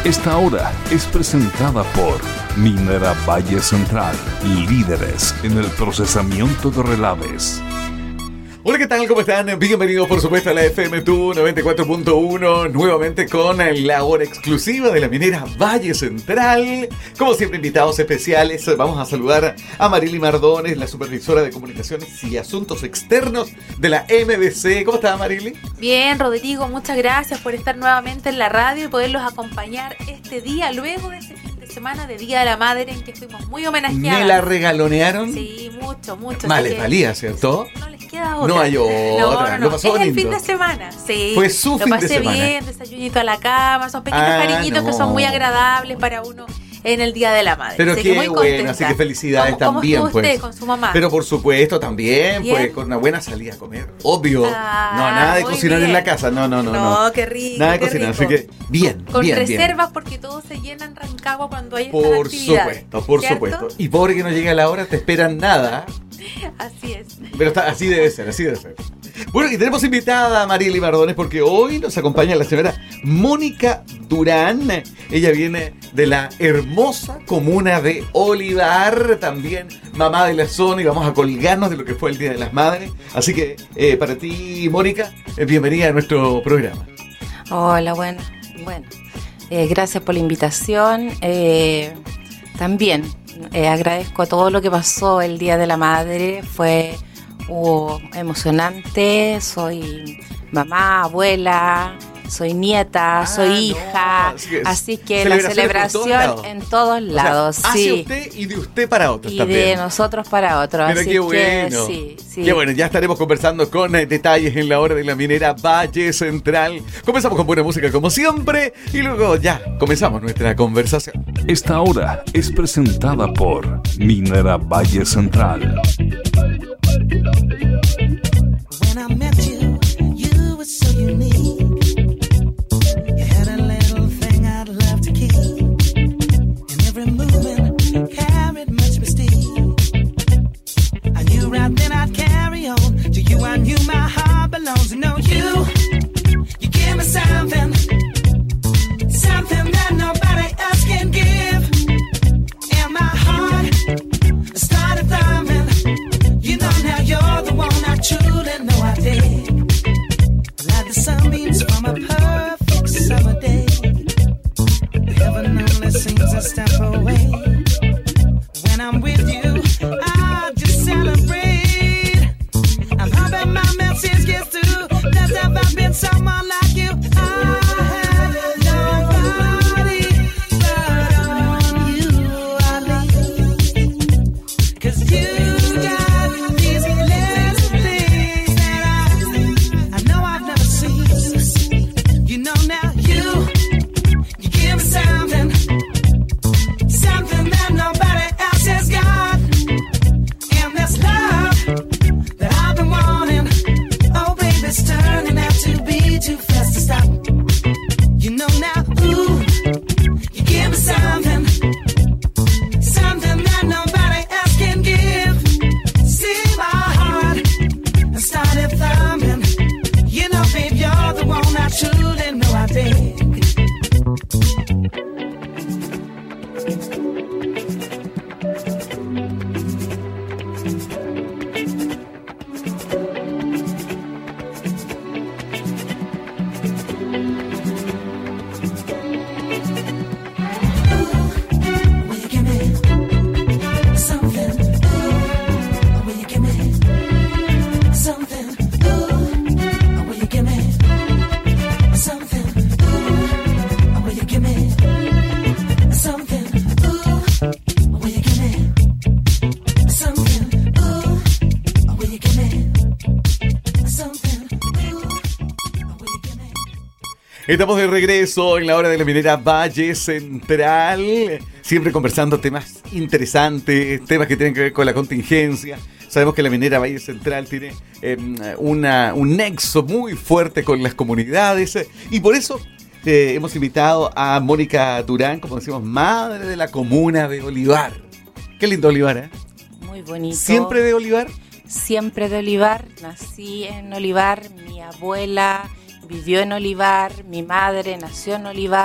Esta hora es presentada por Minera Valle Central, líderes en el procesamiento de relaves. Hola, ¿qué tal? ¿Cómo están? Bienvenidos, por supuesto, a la FM TU 94.1, nuevamente con la hora exclusiva de la Minera Valle Central. Como siempre, invitados especiales. Vamos a saludar a Marily Mardones, la supervisora de Comunicaciones y Asuntos Externos de la MBC. ¿Cómo está, Marily? Bien, Rodrigo, muchas gracias por estar nuevamente en la radio y poderlos acompañar este día, luego de este fin de semana de Día de la Madre, en que fuimos muy homenajeadas. ¿Me la regalonearon? Sí, mucho. Más les valía, ¿cierto? No les queda otra. No hay otra. No. Lo pasó es bonito. el fin de semana, sí. Fue su fin de semana. Lo pasé bien, desayunito a la cama, esos pequeños cariñitos que son muy agradables para uno en el Día de la Madre. Pero así qué muy bueno, contenta. así que felicidades también. ¿Cómo estuvo pues. usted con su mamá? Pero por supuesto también, ¿Bien? pues con una buena salida a comer, obvio. No, Ah, nada de muy cocinar bien. en la casa, no. No, qué rico. Nada de qué cocinar, rico. así que bien, Con bien. reservas, porque todo se llena en Rancagua cuando hay estas Por actividades, por ¿cierto? supuesto. Y pobre que no llegue a la hora, te esperan nada. Así es. Pero así debe ser. Bueno, y tenemos invitada a Marily Mardones porque hoy nos acompaña la señora Mónica Durán. Ella viene de la hermosa comuna de Olivar, también mamá de la zona, y vamos a colgarnos de lo que fue el Día de las Madres. Así que para ti, Mónica, bienvenida a nuestro programa. Hola, bueno, gracias por la invitación. También agradezco todo lo que pasó el Día de la Madre, fue emocionante. Soy mamá, abuela, soy nieta, soy hija, así que la celebración en todos lados. O sea, sí. hacia usted y de usted para otros y también. de nosotros para otros. Pero así qué bueno. Que, sí. Qué bueno, ya estaremos conversando con detalles en la hora de la Minera Valle Central. Comenzamos con buena música como siempre y luego ya comenzamos nuestra conversación. Esta hora es presentada por Minera Valle Central. When I met you, you were so unique. You had a little thing I'd love to keep. And every movement carried much mystique. I knew right then I'd carry on. To you I knew my heart belongs. To know you give me something that nobody else can give. And my heart started thumping. You know now you're the one I truly know I dig. Like the sunbeams from a perfect summer day. Heaven only seems a step away. When I'm with you, I just celebrate. I'm hoping my message gets through. There's never been someone like you. I have nobody but on you I lean. 'Cause you got these little things that I know I've never seen. You know now you give me something that nobody else has got. And this love that I've been wanting, oh baby, it's turning out to be too fast to stop. You know now, ooh, you give me something that nobody else can give. See my heart started thumping. You know, babe, you're the one I truly know I dig. Will you give me something? Will you give me something? Will you give me something? Will you give me something? Will you give me something? Will you give me something? Will you give me? Estamos de regreso en la hora de la Minera Valle Central, siempre conversando temas interesantes, temas que tienen que ver con la contingencia. Sabemos que la Minera Valle Central tiene un nexo muy fuerte con las comunidades y por eso hemos invitado a Mónica Durán, como decimos, madre de la comuna de Olivar. Qué lindo Olivar, ¿eh? Muy bonito. ¿Siempre de Olivar? Siempre de Olivar. Nací en Olivar, mi abuela vivió en Olivar, mi madre nació en Olivar,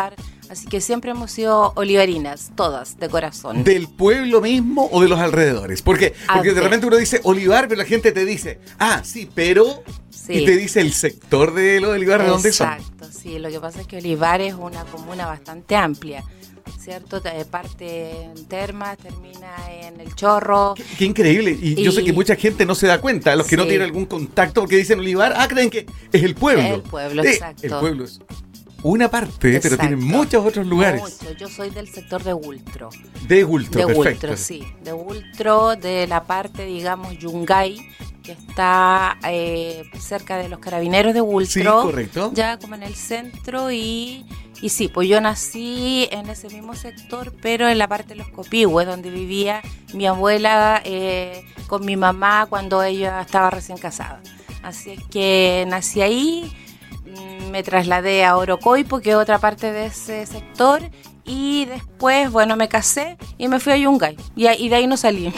Así que siempre hemos sido olivarinas, todas, de corazón. ¿Del pueblo mismo o de los alrededores? Porque de repente uno dice olivar, pero la gente te dice, sí, pero... Sí. Y te dice el sector de los olivares, ¿de dónde son? Exacto, sí. Lo que pasa es que Olivar es una comuna bastante amplia, ¿cierto? Parte en Termas, termina en El Chorro. Qué increíble. Y yo sé que mucha gente no se da cuenta, los que no tienen algún contacto, porque dicen olivar, creen que es el pueblo. Es el pueblo, exacto. El pueblo es una parte, Exacto. pero tiene muchos otros lugares. Mucho. Yo soy del sector de Gultro. De Gultro, De perfecto. Gultro, sí. De Gultro, de la parte, digamos, Yungay, que está cerca de los Carabineros de Gultro. Sí, correcto. Ya como en el centro y sí, pues yo nací en ese mismo sector, pero en la parte de los Copihue, donde vivía mi abuela con mi mamá cuando ella estaba recién casada. Así es que nací ahí. Me trasladé a Orocoipo, que es otra parte de ese sector, y después, me casé y me fui a Yungay, y de ahí no salí.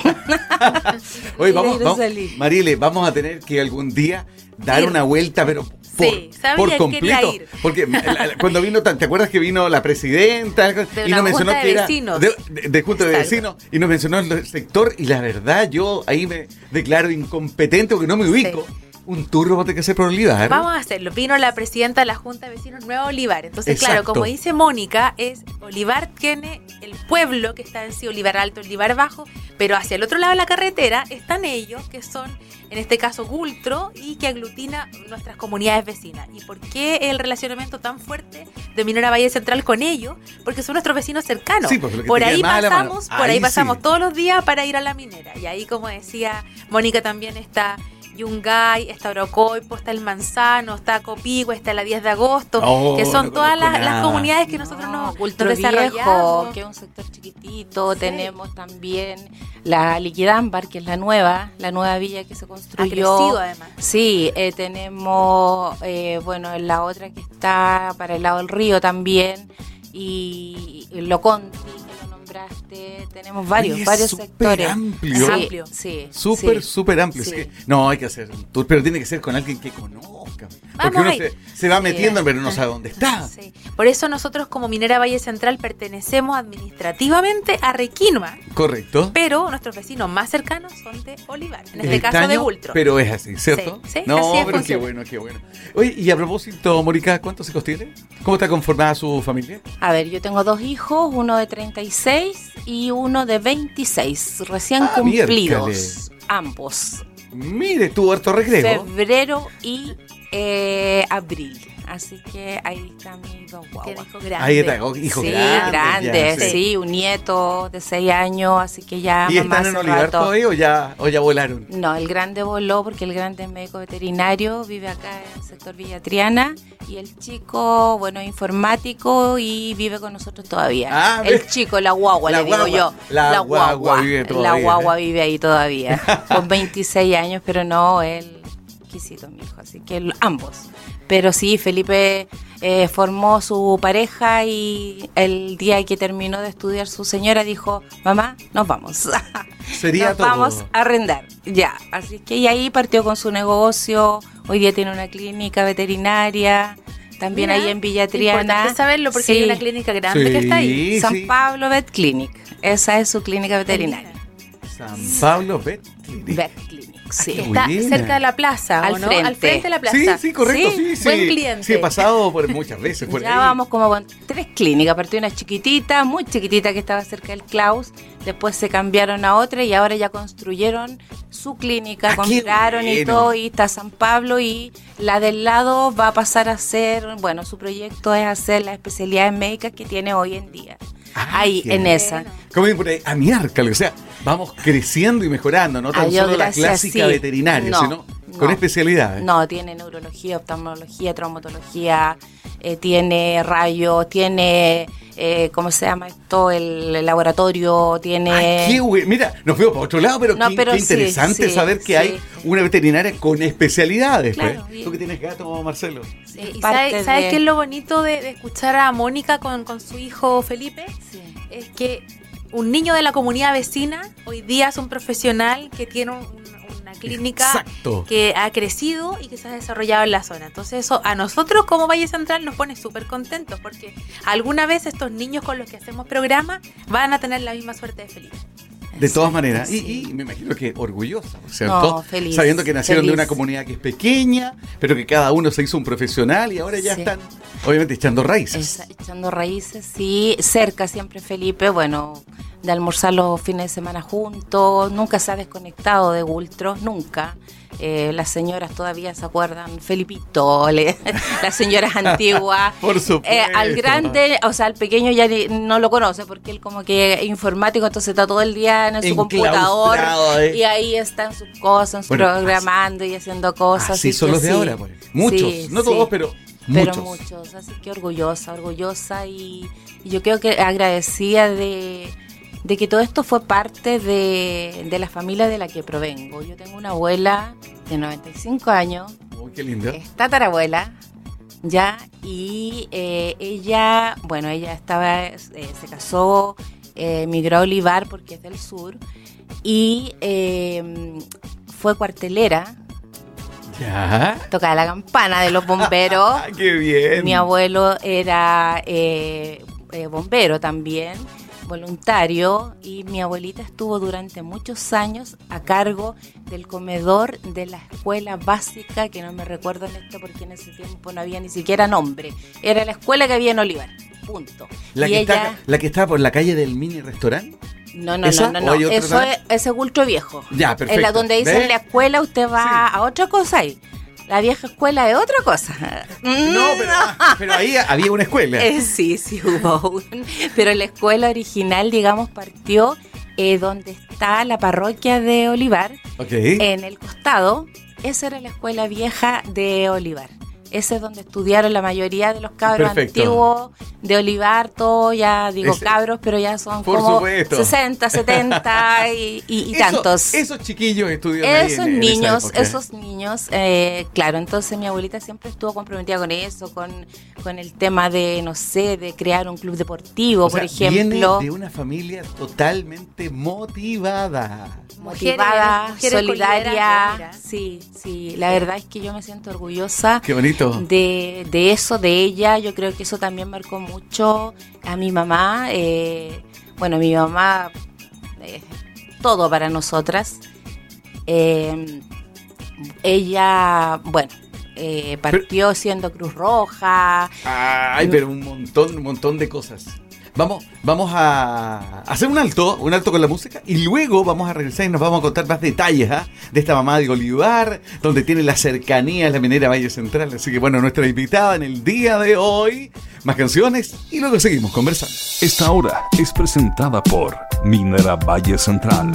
Oye, Y de vamos, ahí no salí. Marile, vamos a tener que algún día dar Ir. una vuelta, pero sabía por que completo. quería ir. Porque cuando vino, ¿te acuerdas que vino la presidenta? Y una nos mencionó junta que de era vecinos. de junta de Exacto. vecinos, y nos mencionó el sector, y la verdad, yo ahí me declaro incompetente porque no me ubico. Un tour vamos a tener que hacer por Olivar. Vamos a hacerlo. Vino la presidenta de la Junta de Vecinos Nueva Olivar. Entonces, claro, Exacto. como dice Mónica, Olivar tiene el pueblo que está en sí, Olivar Alto, Olivar Bajo, pero hacia el otro lado de la carretera están ellos, que son, en este caso, Gultro, y que aglutina nuestras comunidades vecinas. ¿Y por qué el relacionamiento tan fuerte de Minera Valle Central con ellos? Porque son nuestros vecinos cercanos. Sí, porque lo que por te ahí queda más a la mano. pasamos, por ahí Ahí pasamos sí. todos los días para ir a la minera. Y ahí, como decía Mónica, también está Yungay, está Orocoipo, está El Manzano, está Copihue, está la 10 de agosto, que son no todas conozco las nada. comunidades que nosotros nos Gultro desarrollamos. Viejo, que es un sector chiquitito. Sí. Tenemos también la Liquidámbar, que es la nueva villa que se Ha construyó. crecido, además. Sí, tenemos, en la otra que está para el lado del río también, y Loconti, que lo nombraste, tenemos varios Oye, es súper sectores. amplio. Sí, Amplio. sí, Súper, sí. súper amplio. Sí. Es que no hay que hacer un tour, pero tiene que ser con alguien que conozca. Porque Vamos uno ahí. se va metiendo, pero no sabe dónde está. Sí. Por eso nosotros como Minera Valle Central pertenecemos administrativamente a Requinoa, Correcto. pero nuestros vecinos más cercanos son de Olivar, en Es este caso de extraño, Gultro. pero es así, ¿cierto? Sí, sí, no, así es, pero qué funciona. bueno, qué bueno. Oye, y a propósito, Mónica, ¿cuántos hijos tiene? ¿Cómo está conformada su familia? A ver, yo tengo 2 hijos, uno de 36 y uno de 26, recién cumplidos, miércoles. ambos, Mire, tuvo harto recreo. febrero y abril. Así que ahí están mis 2 guaguas. Tiene hijos grandes. Ahí está, hijos Sí, grandes. grandes, ya, sí, un nieto de 6 años, así que ya ¿Y mamá están en hace Olivar rato- todavía o ya volaron? No, el grande voló porque el grande es médico veterinario, vive acá en el sector Villa Triana, y el chico, es informático y vive con nosotros todavía. Ah, el ¿ves? chico, la guagua, La le digo guagua. yo. La guagua vive todavía, La guagua ¿eh? vive ahí todavía, con 26 años, pero no, él exquisito, mi hijo, así que ambos. Pero sí, Felipe formó su pareja y el día que terminó de estudiar su señora dijo, mamá, nos vamos. Sería nos todo. vamos a arrendar, ya. Así que y ahí partió con su negocio, hoy día tiene una clínica veterinaria, también Mira, ahí en Villa Triana. Importante saberlo porque Sí. hay una clínica grande que está ahí. Sí, San sí. Pablo Vet Clinic, esa es su clínica veterinaria. San Pablo Vet Clinic. Vet Clinic, sí. qué Está buena. cerca de la plaza, Al ¿o no? frente. Al frente de la plaza. Sí, sí, correcto, sí, sí. Buen cliente. Sí, he pasado por muchas veces por Ya ahí. vamos como con 3 clínicas, partió una chiquitita, muy chiquitita que estaba cerca del Klaus, después se cambiaron a otra y ahora ya construyeron su clínica, Ah, qué compraron y bueno. todo, y está San Pablo, y la del lado va a pasar a ser, su proyecto es hacer las especialidades médicas que tiene hoy en día. Ahí, qué en bueno. esa. Como dicen por ahí, a miércoles, o sea, vamos creciendo y mejorando, no tan Yo, solo la gracias, clásica sí. veterinaria, No, sino con no. especialidades. No, tiene neurología, oftalmología, traumatología, tiene rayos, tiene, ¿cómo se llama esto? El laboratorio, tiene... Ay, qué güey. Mira, nos fuimos para otro lado, pero, No, qué, pero qué sí, interesante sí, saber que sí. hay una veterinaria con especialidades. Claro, pues. y- Tú que tienes gato, Marcelo. ¿Y parte sabes de- qué es lo bonito de escuchar a Mónica con su hijo Felipe? Sí. Es que un niño de la comunidad vecina hoy día es un profesional que tiene una clínica Exacto. que ha crecido y que se ha desarrollado en la zona. Entonces eso a nosotros como Valle Central nos pone súper contentos porque alguna vez estos niños con los que hacemos programa van a tener la misma suerte de Felipe. De todas maneras, sí. y me imagino que orgullosa, ¿cierto? No, feliz, sabiendo que nacieron de feliz. una comunidad que es pequeña, pero que cada uno se hizo un profesional y ahora ya Sí. están, obviamente, echando raíces. Echando raíces, sí, cerca siempre Felipe, bueno, de almorzar los fines de semana juntos, nunca se ha desconectado de Gultro, nunca. Las señoras todavía se acuerdan, Felipito, las señoras antiguas. Por supuesto. Al grande, o sea, al pequeño ya no lo conoce porque él como que es informático, entonces está todo el día en su computador y ahí están sus cosas, Bueno, programando y haciendo cosas. Así son que los de sí. ahora, pues. Muchos, Sí, no sí. todos, pero muchos. Así que orgullosa y yo creo que agradecida de que todo esto fue parte de la familia de la que provengo. Yo tengo una abuela de 95 años, Uy, qué lindo. es tatarabuela, ya, y ella estaba, se casó, migró a Olivar porque es del sur, y fue cuartelera, Ya. tocaba la campana de los bomberos. Ah, qué bien. Mi abuelo era bombero también, voluntario, y mi abuelita estuvo durante muchos años a cargo del comedor de la escuela básica, que no me recuerdo en esto porque en ese tiempo no había ni siquiera nombre. Era la escuela que había en Olivar, punto. La Y que, ella... la que está por la calle del mini restaurante. No, ¿Esa? ¿O hay otra eso más? es Gultro Viejo. Ya, perfecto. En la donde dicen ¿Ve? la escuela, usted va Sí. a otra cosa ahí. La vieja escuela es otra cosa. No, pero ahí había una escuela. Sí, hubo pero la escuela original, digamos, partió donde está la parroquia de Olivar, Ok. en el costado. Esa era la escuela vieja de Olivar. Ese es donde estudiaron la mayoría de los cabros Perfecto. antiguos de Olivar, todos ya digo Ese- cabros, pero ya son Por como supuesto. 60, 70 y tantos. Esos chiquillos estudian ahí Esos en esa niños, época. claro, entonces mi abuelita siempre estuvo comprometida con eso, con el tema de, no sé, de crear un club deportivo, O sea, por ejemplo. Viene de una familia totalmente motivada. Motivada, mujeres con solidaria. liderazgo, mira. Sí, la verdad es que yo me siento orgullosa Qué bonito. de eso, de ella. Yo creo que eso también marcó mucho a mi mamá. Mi mamá, todo para nosotras. Ella, partió siendo Cruz Roja. Ay, pero un montón de cosas. Vamos a hacer un alto con la música y luego vamos a regresar y nos vamos a contar más detalles de esta mamá de Olivar, donde tiene la cercanía a la minera Valle Central. Así que bueno, nuestra invitada en el día de hoy, más canciones y luego seguimos conversando. Esta hora es presentada por Minera Valle Central.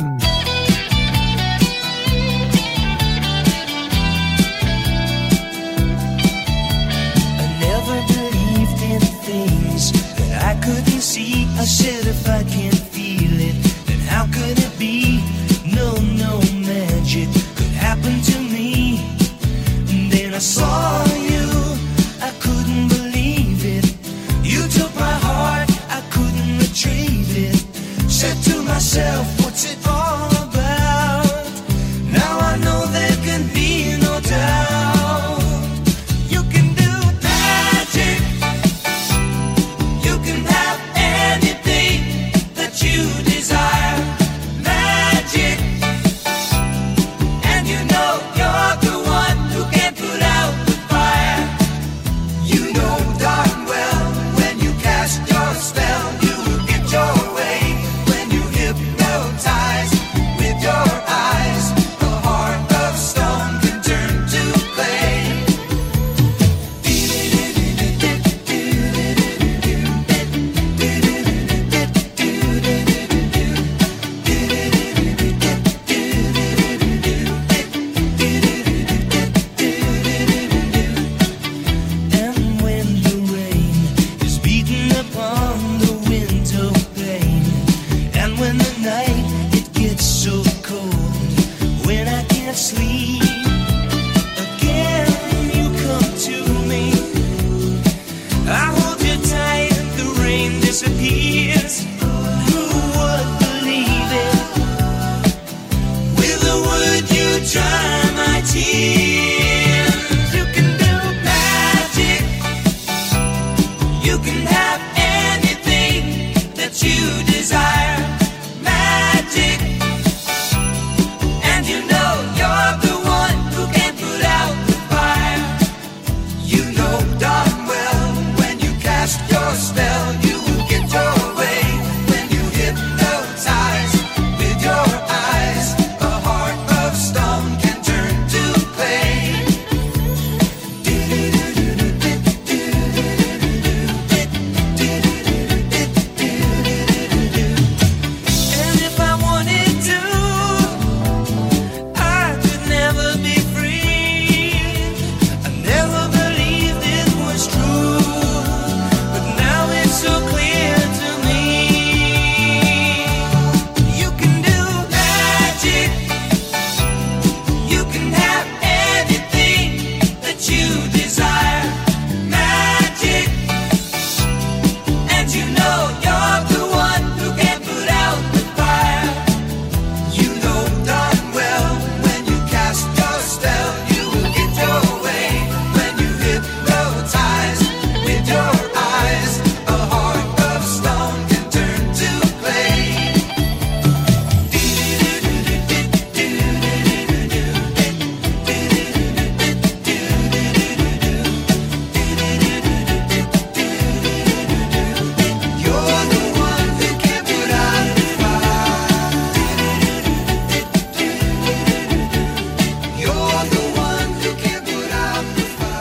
I never believed in things that I couldn't see. I said if I can't feel it, then how could it be? No magic could happen to me. And then I saw you, I couldn't believe it. You took my heart, I couldn't retrieve it. Said to myself, what's it all You can have anything that you desire. Magic. And you know you're the one who can put out the fire. You know darn well when you cast your spell, you will get your way. When you hypnotize with your eyes, a heart of stone can turn to clay. And if I wanted to, I could never be free. I never believed it was true, but now it's so clear to me. You can do magic. You can have anything that you desire. Magic. And you know you're the one who can put out the fire. You know darn well when you cast your spell, you will get your way. When you hypnotize with your eyes, a heart of stone can turn to clay. You're the one who can put out the fire. You're the one who can put out the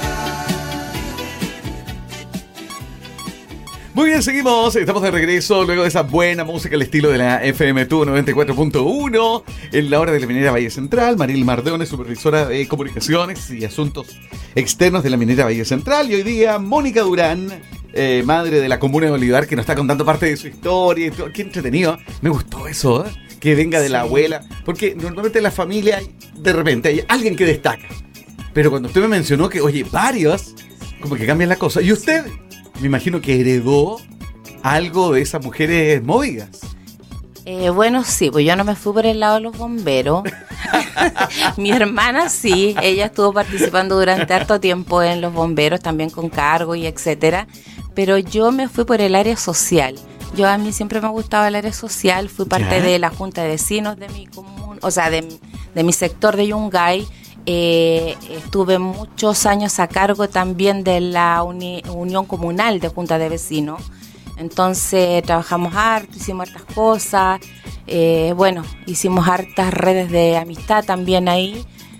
Muy bien, seguimos. Estamos de regreso luego de esa buena música al estilo de la FM TU 94.1 en la hora de la minera Valle Central. Maril Mardones, supervisora de comunicaciones y asuntos externos de la minera Valle Central. Y hoy día Mónica Durán, madre de la comuna de Olivar, que nos está contando parte de su historia y todo. Qué entretenido. Me gustó eso, ¿eh? Que venga de la abuela. Porque normalmente en la familia de repente hay alguien que destaca. Pero cuando usted me mencionó que, oye, varios, como que cambian la cosa. Y usted, me imagino que heredó algo de esas mujeres movidas. Bueno, sí, pues yo no me fui por el lado de los bomberos. Mi hermana sí, ella estuvo participando durante harto tiempo en los bomberos, también con cargo y etcétera. Pero yo me fui por el área social. Yo a mí siempre me gustaba el área social, fui parte de la junta de vecinos de mi común, o sea, de mi sector de Yungay. Estuve muchos años a cargo también de la unión comunal de junta de vecinos. Entonces trabajamos harto, hicimos hartas cosas, bueno, hicimos hartas redes de amistad también ahí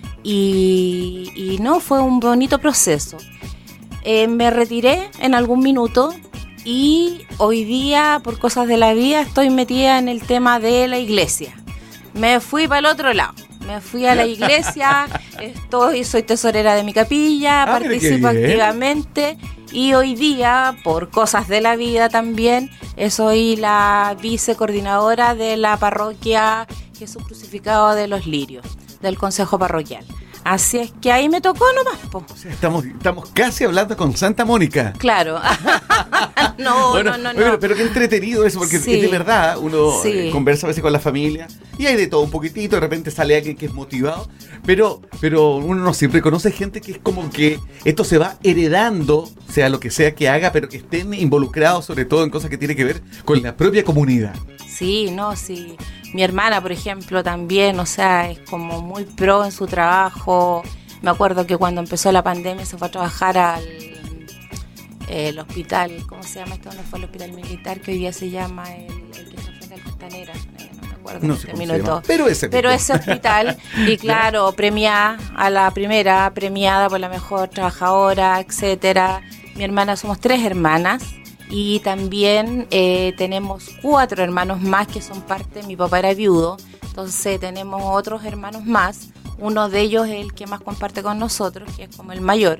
y no, fue un bonito proceso. Me retiré en algún minuto y hoy día, por cosas de la vida, estoy metida en el tema de la iglesia. Me fui para el otro lado. Me fui a la iglesia, soy tesorera de mi capilla, participo activamente y hoy día, por cosas de la vida también, soy la vicecoordinadora de la parroquia Jesús Crucificado de los Lirios, del Consejo Parroquial. Así es que ahí me tocó nomás, po. O sea, estamos casi hablando con Santa Mónica. Claro. No. Pero qué entretenido eso, porque Sí. es de verdad, uno Sí. conversa a veces con la familia y hay de todo un poquitito, de repente sale alguien que es motivado, pero uno no siempre conoce gente que es como que esto se va heredando, sea lo que sea que haga, pero que estén involucrados sobre todo en cosas que tienen que ver con la propia comunidad. Sí, sí. Mi hermana, por ejemplo, también, o sea, es como muy pro en su trabajo. Me acuerdo que cuando empezó la pandemia se fue a trabajar al hospital, ¿cómo se llama esto? ¿Dónde fue el hospital militar? Que hoy día se llama el que está frente al Costanera. No me acuerdo. No sé cómo se llama, pero ese hospital. Y claro, premiada a la primera, premiada por la mejor trabajadora, etcétera. Mi hermana, somos 3 hermanas. Y también tenemos 4 hermanos más que son parte, mi papá era viudo, entonces tenemos otros hermanos más, uno de ellos es el que más comparte con nosotros, que es como el mayor,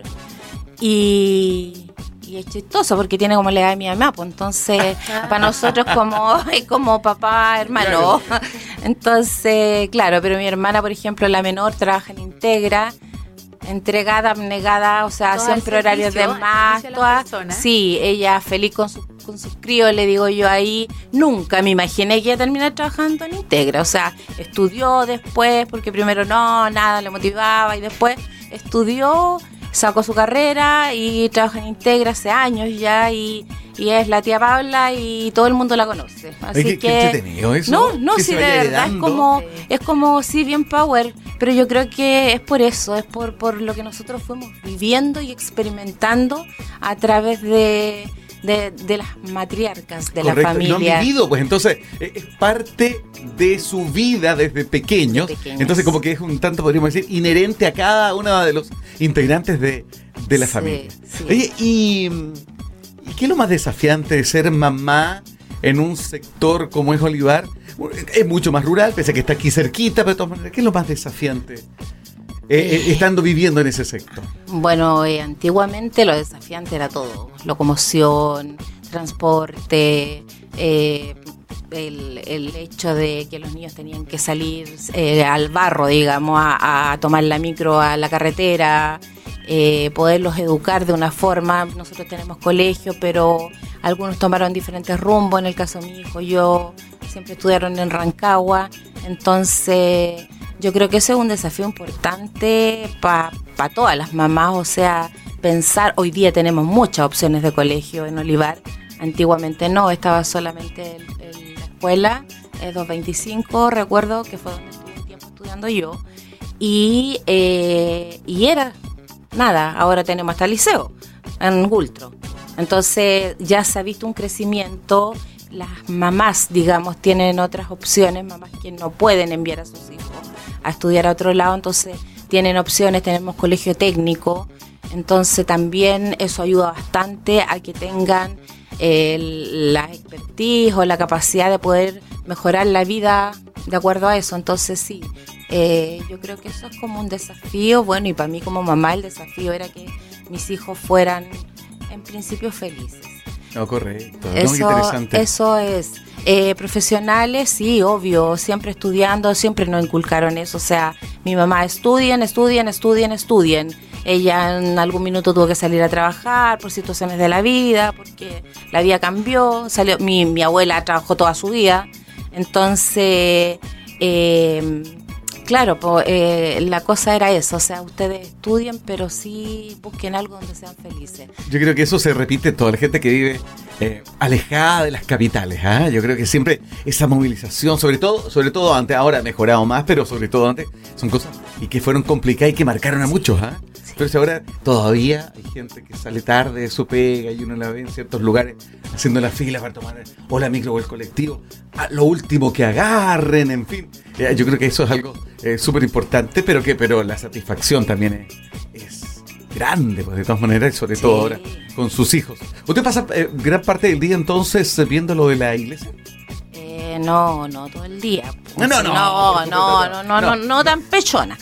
y es chistoso porque tiene como la edad de mi mamá, pues entonces para nosotros es como papá, hermano, claro. Entonces, claro, pero mi hermana, por ejemplo, la menor, trabaja en Integra, entregada, abnegada, o sea, todo siempre horarios de más. Sí, ella feliz con sus críos, le digo yo ahí. Nunca me imaginé que iba a terminar trabajando en Integra. O sea, estudió después, porque primero nada le motivaba, y después estudió, sacó su carrera y trabaja en Integra hace años ya y es la tía Paula y todo el mundo la conoce. Así ¿Qué entretenido eso? No, que sí, se de vaya verdad heredando. es como sí, bien power, pero yo creo que es por eso, es por lo que nosotros fuimos viviendo y experimentando a través de las matriarcas de Correcto, la familia. Lo han vivido, pues entonces es parte de su vida desde pequeños. Entonces como que es un tanto, podríamos decir, inherente a cada uno de los integrantes de la familia. Sí. Oye, ¿y qué es lo más desafiante de ser mamá en un sector como es Olivar? Es mucho más rural, pese a que está aquí cerquita, pero de todas maneras, ¿qué es lo más desafiante estando viviendo en ese sector? Bueno, antiguamente lo desafiante era todo, locomoción, transporte, el hecho de que los niños tenían que salir al barro, digamos, a tomar la micro a la carretera, poderlos educar de una forma. Nosotros tenemos colegio, pero algunos tomaron diferentes rumbos. En el caso de mi hijo, yo siempre estudiaron en Rancagua, entonces yo creo que ese es un desafío importante para todas las mamás, o sea, pensar, hoy día tenemos muchas opciones de colegio en Olivar, antiguamente no, estaba solamente en la escuela, 225, recuerdo que fue donde estuve un tiempo estudiando yo, y era nada, ahora tenemos hasta el liceo, en Gultro, entonces ya se ha visto un crecimiento. Las mamás, digamos, tienen otras opciones, mamás que no pueden enviar a sus hijos a estudiar a otro lado, entonces tienen opciones, tenemos colegio técnico, entonces también eso ayuda bastante a que tengan la expertise o la capacidad de poder mejorar la vida de acuerdo a eso, entonces sí, yo creo que eso es como un desafío, bueno, y para mí como mamá el desafío era que mis hijos fueran en principio felices. No, correcto. Eso, Muy interesante. Eso es. Profesionales, sí, obvio, siempre estudiando, siempre nos inculcaron eso. O sea, mi mamá, estudien. Ella en algún minuto tuvo que salir a trabajar por situaciones de la vida, porque la vida cambió. Mi abuela trabajó toda su vida. Entonces, claro, la cosa era eso, o sea, ustedes estudien, pero sí busquen algo donde sean felices. Yo creo que eso se repite en toda la gente que vive alejada de las capitales. Yo creo que siempre esa movilización, sobre todo antes, ahora ha mejorado más, pero sobre todo antes, son cosas y que fueron complicadas y que marcaron a muchos. Sí. Pero si ahora todavía hay gente que sale tarde de su pega y uno la ve en ciertos lugares haciendo la fila para tomar o la micro o el colectivo, lo último que agarren, en fin. Yo creo que eso es algo súper importante, pero la satisfacción también es grande, pues de todas maneras, y sobre todo ahora con sus hijos. ¿Usted pasa gran parte del día entonces viendo lo de la iglesia? No todo el día. Pues. No tan pechona.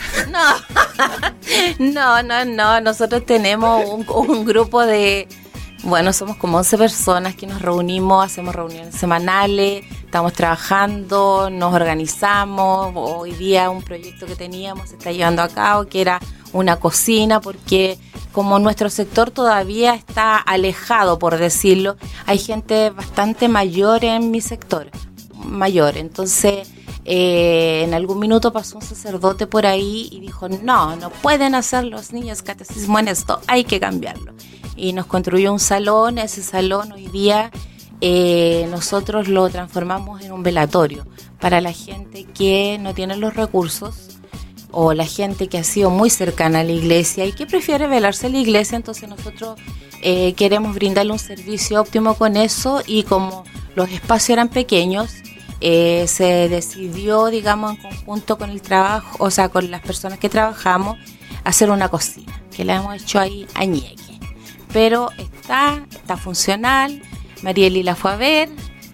No, nosotros tenemos un grupo de, bueno, somos como 11 personas que nos reunimos, hacemos reuniones semanales, estamos trabajando, nos organizamos. Hoy día un proyecto que teníamos se está llevando a cabo, que era una cocina, porque como nuestro sector todavía está alejado, por decirlo, hay gente bastante mayor en mi sector, entonces en algún minuto pasó un sacerdote por ahí y dijo, no pueden hacer los niños catecismo en esto, hay que cambiarlo, y nos construyó un salón. Ese salón hoy día nosotros lo transformamos en un velatorio para la gente que no tiene los recursos o la gente que ha sido muy cercana a la iglesia y que prefiere velarse en la iglesia. Entonces nosotros queremos brindarle un servicio óptimo con eso, y como los espacios eran pequeños, se decidió, digamos, en conjunto con el trabajo, o sea, con las personas que trabajamos, hacer una cocina, que la hemos hecho ahí añeque. Pero está funcional. Marieli la fue a ver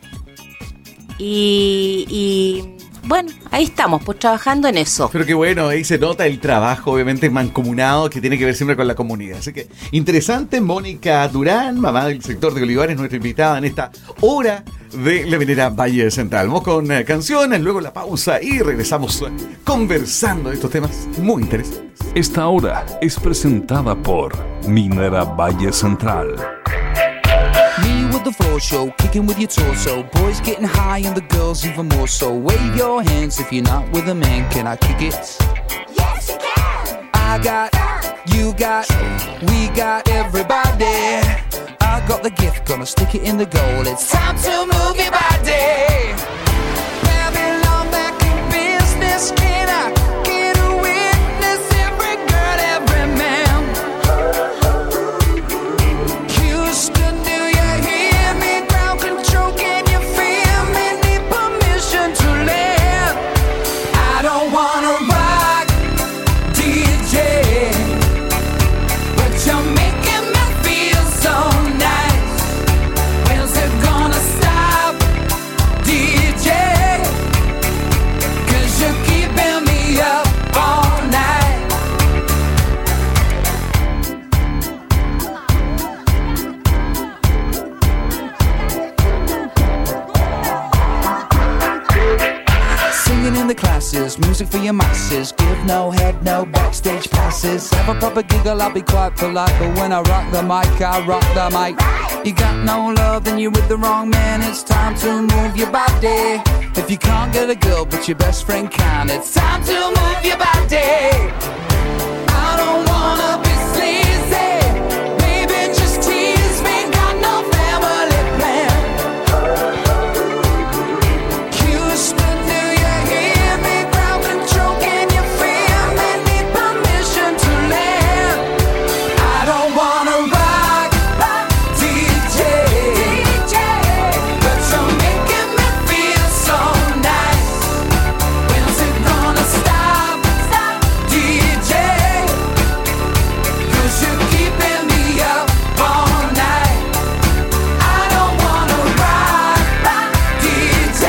y bueno, ahí estamos, pues trabajando en eso. Pero qué bueno, ahí se nota el trabajo, obviamente, mancomunado, que tiene que ver siempre con la comunidad. Así que, interesante. Mónica Durán, mamá del sector de Olivar, es nuestra invitada en esta hora de la Minera Valle Central. Vamos con canciones, luego la pausa y regresamos conversando de estos temas muy interesantes. Esta hora es presentada por Minera Valle Central. Me with the floor show, kicking with your torso. Boys getting high and the girls even more so. Wave your hands if you're not with a man. Can I kick it? Yes, you can. I got you. You got, we got everybody. I got the gift, gonna stick it in the goal. It's time to move your body. Babylon back in business. Can I get a witness? Every girl, every man. Houston, do you hear me? Ground control, can you feel me? Need permission to land. I don't wanna rock, DJ, but you're making me feel so nice. When's it gonna stop, DJ? 'Cause you're keeping me up all night. Singing in the classes, music for your masses. Give no head, no backstage passes. Have a proper giggle, I'll be quite polite. But when I rock the mic, I rock the mic. You got no love, then you're with the wrong man. It's time to move your body. If you can't get a girl, but your best friend can, it's time to move your body. I don't wanna be sleazy. Baby, just tease me. Got no family plan. Houston, do you hear me? Ground control, can you feel me? Need permission to land. I don't wanna rock, DJ, but you're making me feel so nice. When's it gonna stop, DJ? 'Cause you're keeping me up all night. I don't wanna rock, DJ,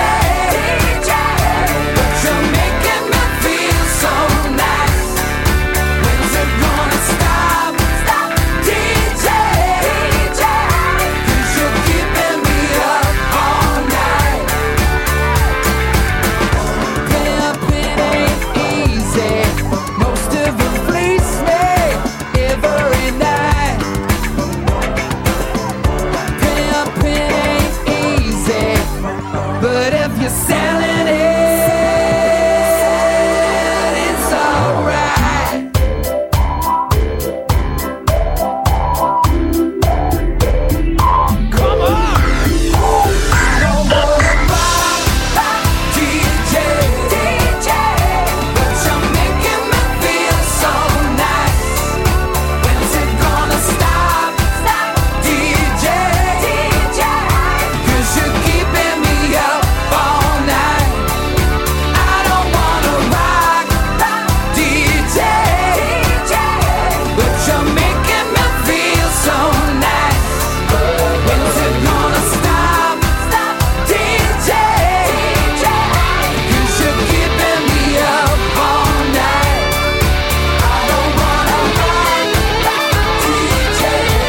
but you're making me feel so nice. When's it gonna stop, DJ? 'Cause you're keeping me up all night. Pimping ain't easy. Most of them fleece me every night. Pimping ain't easy, but if you're selling it, it's alright. Come on! I don't wanna rock, DJ, but you're making me feel so nice. When's it gonna stop, DJ? 'Cause you're keeping me up all night. I don't wanna rock, DJ, but you're making me feel so nice. When's it gonna stop, DJ? 'Cause you're keeping me up all night. I don't wanna rock, DJ,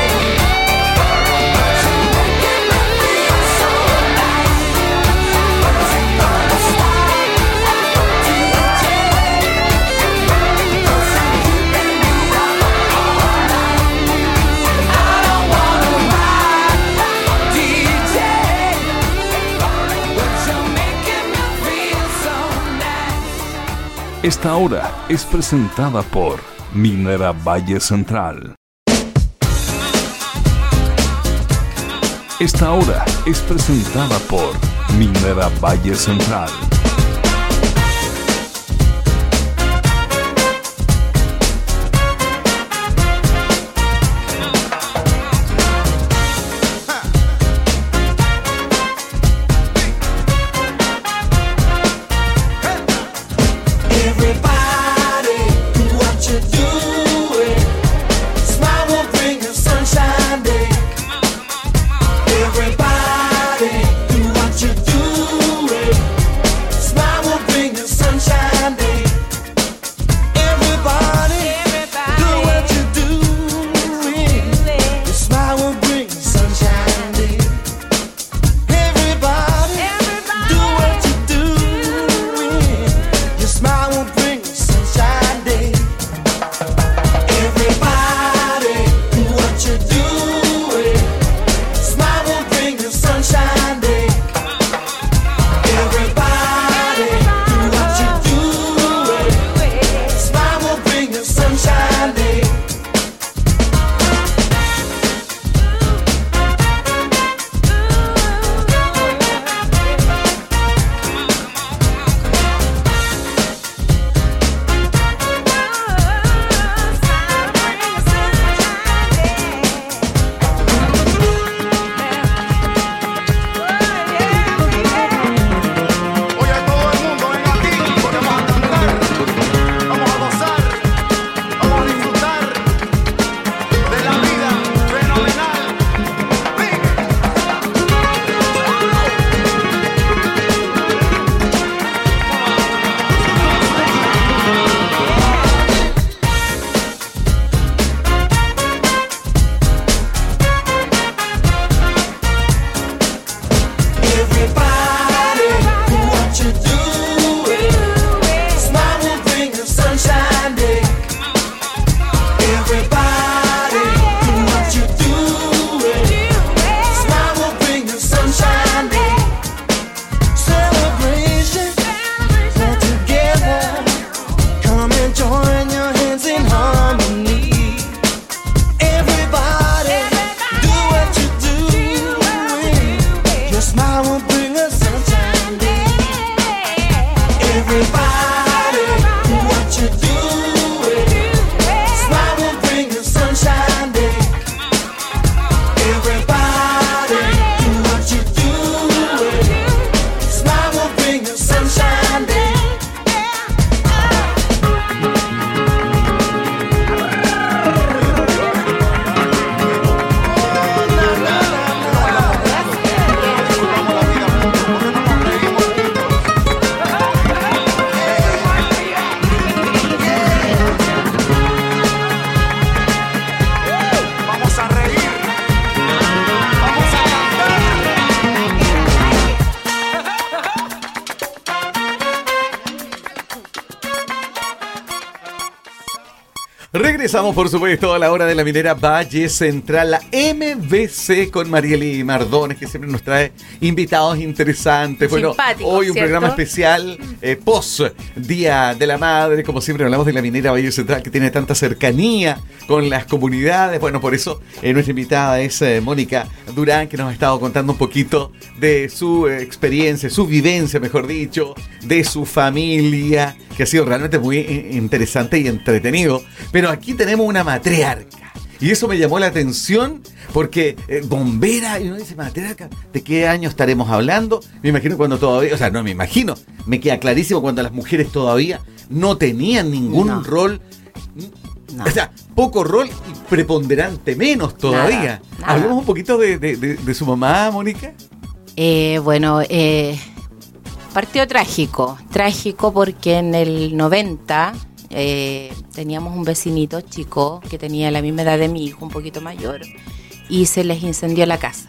but you're making me feel so nice. When's it gonna stop, DJ? 'Cause you're keeping me up all night. I don't wanna rock, DJ, but you're making me feel so nice. Esta hora es presentada por Minera Valle Central. Esta hora es presentada por Minera Valle Central. Everybody, do what you doing. Smile will bring you sunshine day. Everybody, do what you doing. Regresamos, por supuesto, a la hora de la minera Valle Central, la MVC, con Marieli Mardones, que siempre nos trae invitados interesantes. Bueno, Simpáticos, hoy un ¿cierto? programa especial post Día de la Madre. Como siempre hablamos de la minera Valle Central, que tiene tanta cercanía con las comunidades. Bueno, por eso nuestra invitada es Mónica Durán, que nos ha estado contando un poquito de su experiencia, su vivencia, mejor dicho, de su familia, que ha sido realmente muy interesante y entretenido. Pero aquí tenemos una matriarca. Y eso me llamó la atención porque bombera, y uno dice, matriarca, ¿de qué año estaremos hablando? Me imagino cuando todavía, o sea, no me imagino, me queda clarísimo cuando las mujeres todavía no tenían ningún rol. No. O sea, poco rol y preponderante menos todavía. Nada. Hablemos un poquito de su mamá, Mónica. Partió trágico porque en el 90 teníamos un vecinito chico que tenía la misma edad de mi hijo, un poquito mayor, y se les incendió la casa.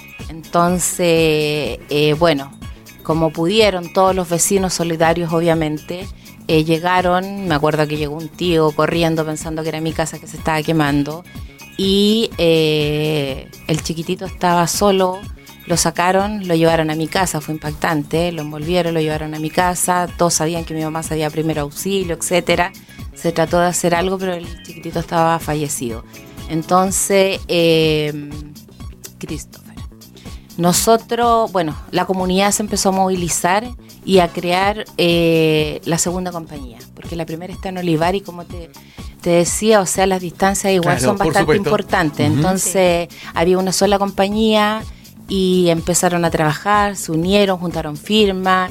Entonces, como pudieron, todos los vecinos solidarios, obviamente, llegaron. Me acuerdo que llegó un tío corriendo pensando que era mi casa que se estaba quemando, y el chiquitito estaba solo. Lo sacaron, lo llevaron a mi casa, fue impactante, lo envolvieron, lo llevaron a mi casa, todos sabían que mi mamá sabía primero auxilio, etcétera. Se trató de hacer algo, pero el chiquitito estaba fallecido. Entonces, Christopher. Nosotros, la comunidad se empezó a movilizar y a crear la segunda compañía, porque la primera está en Olivar y como te decía, o sea, las distancias igual Claro, son por bastante supuesto. importantes. Ujú. Entonces, había una sola compañía y empezaron a trabajar, se unieron, juntaron firmas,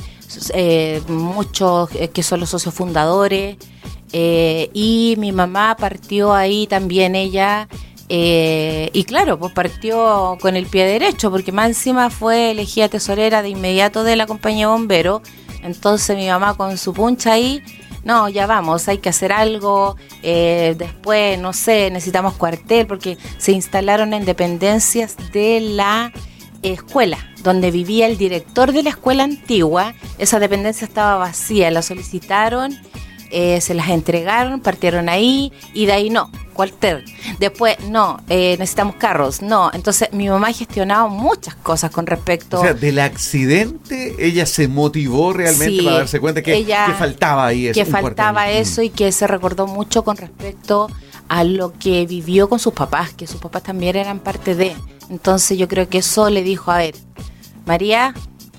muchos que son los socios fundadores, y mi mamá partió ahí también ella, y claro, pues partió con el pie derecho, porque más encima fue elegida tesorera de inmediato de la compañía de bomberos. Entonces mi mamá con su puncha ahí, no, ya vamos, hay que hacer algo, después, no sé, necesitamos cuartel, porque se instalaron en dependencias de la escuela, donde vivía el director de la escuela antigua. Esa dependencia estaba vacía, la solicitaron, se las entregaron, partieron ahí, y de ahí no, cuartel. Después, no, necesitamos carros, no. Entonces mi mamá ha gestionado muchas cosas con respecto... O sea, del accidente ella se motivó realmente Sí, para darse cuenta que faltaba ahí eso. Que un faltaba cuartel. eso, y que se recordó mucho con respecto a lo que vivió con sus papás, que sus papás también eran parte de. Entonces yo creo que eso le dijo, a ver, María,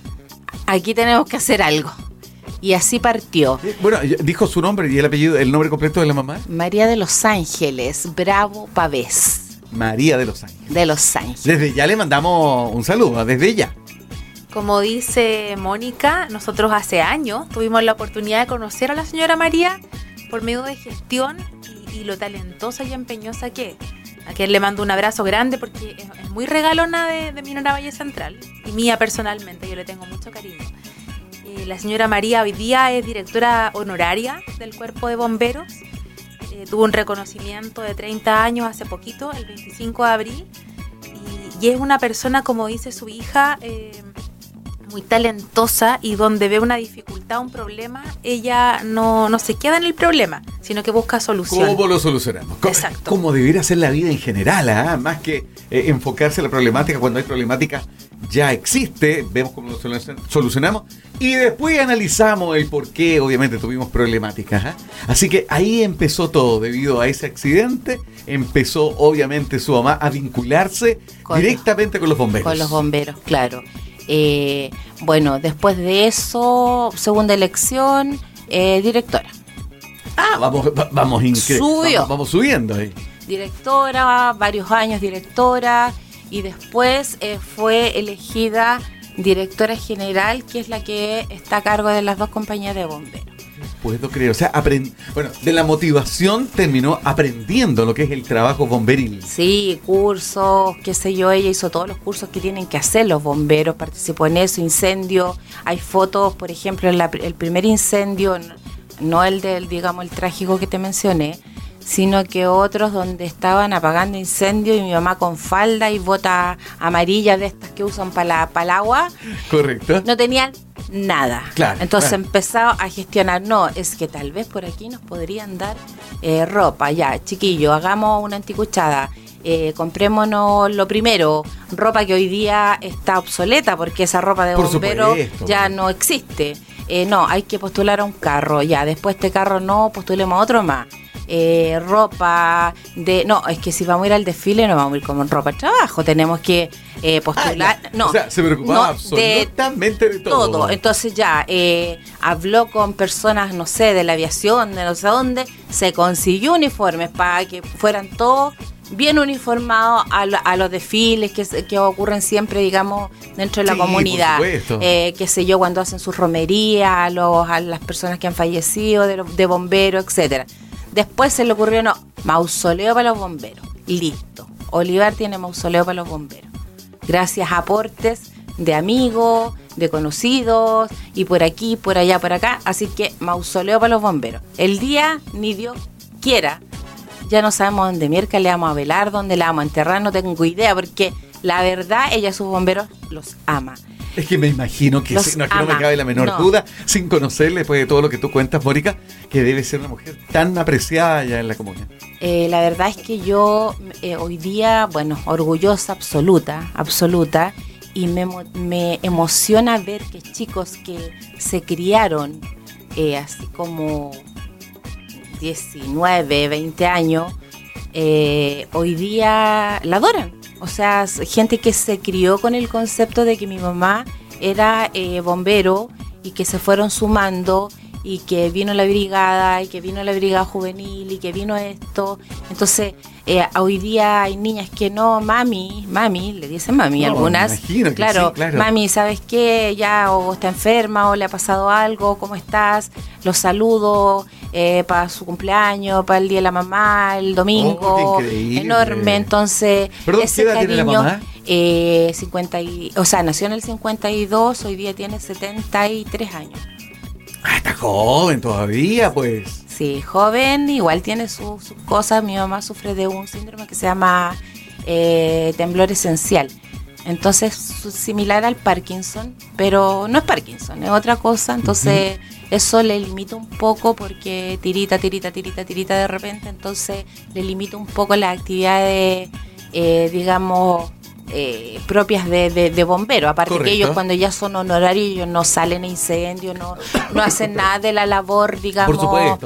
aquí tenemos que hacer algo. Y así partió. Bueno, dijo su nombre y el apellido, el nombre completo de la mamá. María de los Ángeles Bravo Pavés. María de los Ángeles. De los Ángeles. Desde ya le mandamos un saludo, desde ya. Como dice Mónica, nosotros hace años tuvimos la oportunidad de conocer a la señora María por medio de gestión y lo talentosa y empeñosa que es. A quien le mando un abrazo grande porque es muy regalona de Minera Valle Central y mía personalmente, yo le tengo mucho cariño. La señora María hoy día es directora honoraria del Cuerpo de Bomberos. Tuvo un reconocimiento de 30 años hace poquito, el 25 de abril. Y es una persona, como dice su hija, muy talentosa, y donde ve una dificultad, un problema, ella no se queda en el problema, sino que busca solución. ¿Cómo lo solucionamos? Exacto. Como debería ser la vida en general, ¿ah? Más que enfocarse en la problemática. Cuando hay problemática ya existe, vemos cómo lo solucionamos y después analizamos el por qué obviamente tuvimos problemáticas, ¿ah? Así que ahí empezó todo. Debido a ese accidente empezó obviamente su mamá a vincularse directamente con los bomberos. Con los bomberos, claro. Después de eso, segunda elección, directora. Vamos subiendo ahí. Directora, varios años directora, y después fue elegida directora general, que es la que está a cargo de las dos compañías de bomberos. Puedo creer, o sea, de la motivación terminó aprendiendo lo que es el trabajo bomberil. Sí, cursos, qué sé yo, ella hizo todos los cursos que tienen que hacer los bomberos, participó en eso, incendio, hay fotos, por ejemplo, el primer incendio, no el del, digamos, el trágico que te mencioné, sino que otros donde estaban apagando incendios y mi mamá con falda y botas amarillas de estas que usan para el agua. Correcto. No tenían nada. Claro, Entonces claro. empezaba a gestionar, no, es que tal vez por aquí nos podrían dar ropa, ya, chiquillo, hagamos una anticuchada, comprémonos lo primero, ropa que hoy día está obsoleta porque esa ropa de Por bombero supuesto. ya no existe. No, hay que postular a un carro, ya, después este carro no, postulemos a otro más. Ropa de... No, es que si vamos a ir al desfile no vamos a ir con ropa de trabajo, tenemos que postular... no, o sea, se preocupaba no, absolutamente de todo. Entonces ya habló con personas, no sé, de la aviación, de no sé dónde, se consiguió uniformes para que fueran todos bien uniformados a los desfiles que ocurren siempre, digamos, dentro de la Sí, comunidad. por supuesto. Qué sé yo, cuando hacen sus romerías, a las personas que han fallecido, de bomberos, etcétera. Después se le ocurrió, no, mausoleo para los bomberos. Listo. Olivar tiene mausoleo para los bomberos. Gracias a aportes de amigos, de conocidos, y por aquí, por allá, por acá. Así que mausoleo para los bomberos. El día, ni Dios quiera, ya no sabemos dónde mierda le vamos a velar, dónde la vamos a enterrar, no tengo idea, porque la verdad, ella a sus bomberos los ama. Es que me imagino que, Los sí, no, es que no me ama. cabe la menor No. duda, sin conocerle, después de todo lo que tú cuentas, Mónica, que debe ser una mujer tan apreciada ya en la comunidad. La verdad es que yo hoy día, bueno, orgullosa absoluta, y me emociona ver que chicos que se criaron así como 19, 20 años, hoy día la adoran. O sea, gente que se crió con el concepto de que mi mamá era bombero y que se fueron sumando y que vino la brigada y que vino la brigada juvenil y que vino esto. Entonces, hoy día hay niñas que no, mami, le dicen mami, No, algunas. me imagino que claro, sí, claro. Mami, ¿sabes qué? Ya o está enferma o le ha pasado algo, ¿cómo estás? Los saludo para su cumpleaños, para el día de la mamá, el domingo. Oh, qué increíble. Enorme, entonces Perdón, ese ¿qué edad tiene la cariño, mamá? 50 o sea, nació en el 52, hoy día tiene 73 años. Ah, está joven todavía, pues. Sí, joven, igual tiene sus cosas. Mi mamá sufre de un síndrome que se llama temblor esencial. Entonces, similar al Parkinson, pero no es Parkinson, es otra cosa. Entonces, eso le limita un poco porque tirita de repente. Entonces, le limita un poco las actividades, digamos, propias de bomberos. Aparte Correcto. que ellos cuando ya son honorarios, ellos no salen a incendios, no hacen nada de la labor, digamos, Por supuesto.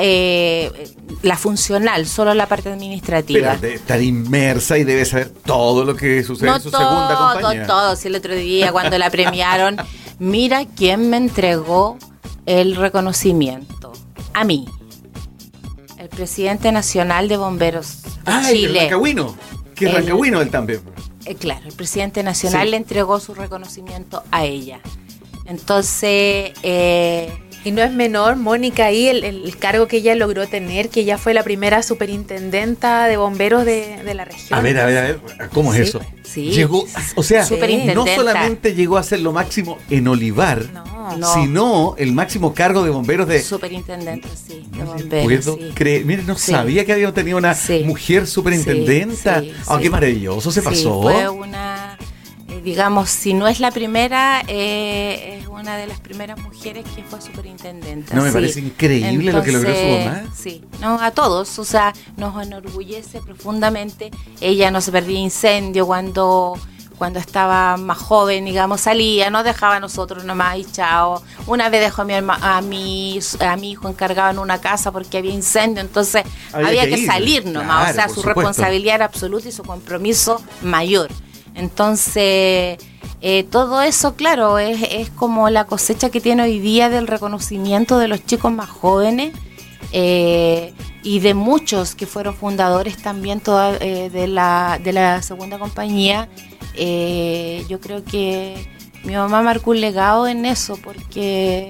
la funcional, solo la parte Pero administrativa. debe estar inmersa y debe saber todo lo que sucede en su segunda compañía. todo. Si el otro día cuando la premiaron, mira quién me entregó el reconocimiento. A mí. El presidente nacional de bomberos de Ay, el Chile. rancagüino. Que El- rancagüino él también. Claro, el presidente nacional Sí. le entregó su reconocimiento a ella. Entonces, Y no es menor, Mónica, ahí el cargo que ella logró tener, que ella fue la primera superintendenta de bomberos de la región. A ver, ¿cómo es Sí, eso? sí. Llegó, o sea, no Superintendenta. solamente llegó a ser lo máximo en Olivar, No. sino el máximo cargo de bomberos de... superintendente, sí, de No le bomberos. puedo sí. creer. Mire, no Sí. sabía que había tenido una Sí. mujer superintendenta. Sí, Ah, sí. qué maravilloso se Sí, pasó. fue una, digamos, si no es la primera, es una de las primeras mujeres que fue superintendente. No, me sí. parece increíble lo que logró su mamá. Sí, no, a todos, o sea, nos enorgullece profundamente. Ella no se perdía incendio cuando estaba más joven, digamos, salía, nos dejaba a nosotros nomás y chao. Una vez dejó a mi hijo encargado en una casa porque había incendio, entonces había que ir. salir nomás, Claro, o sea, por su supuesto. responsabilidad era absoluta y su compromiso mayor. Entonces, todo eso, claro, es como la cosecha que tiene hoy día del reconocimiento de los chicos más jóvenes y de muchos que fueron fundadores también de la segunda compañía. Yo creo que mi mamá marcó un legado en eso porque